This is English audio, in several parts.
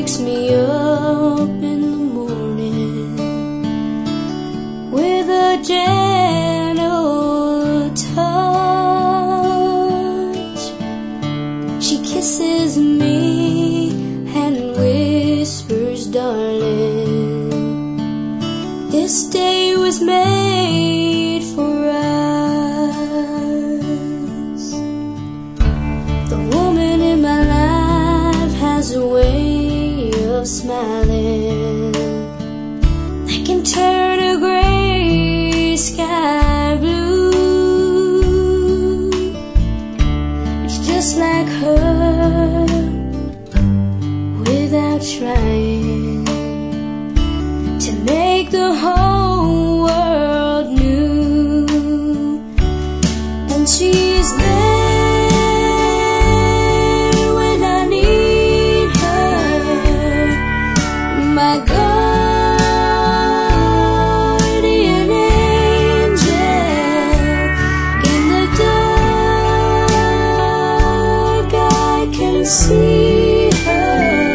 wakes me up in the morning with a gentle touch. She kisses me and whispers, darling, this day was made for us. The woman in my life has a way of smiling that can turn a gray sky blue. It's just like her, without trying to make the whole world new. And she's there when I need her, my guardian angel. In the dark I can see her,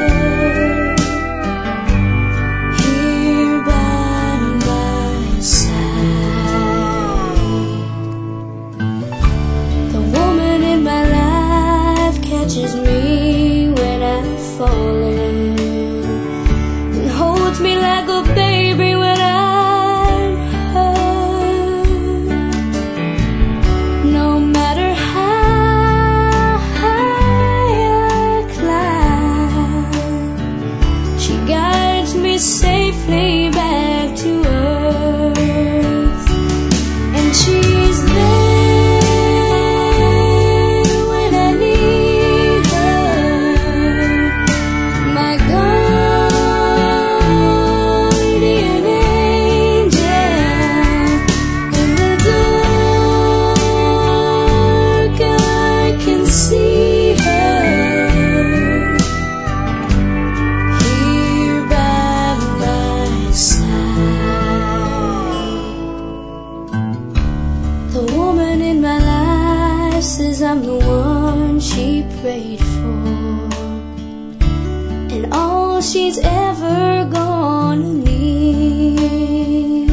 here by my side. The woman in my life catches me when I've fallen and holds me like a baby when I'm hurt. No matter how high I climb, she guides me safely back to earth. And she's there when I need her, my guardian angel. In the dark I can see her, here by my side. The woman in my life says I'm the one she prayed for, and all she's ever gonna need.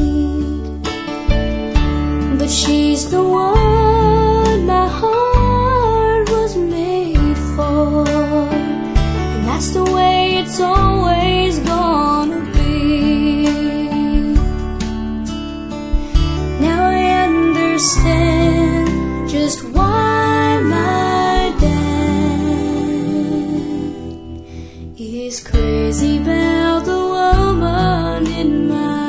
But she's the one my heart was made for, and that's the way it's always gonna be. Now I understand just why my dad is crazy about the woman in my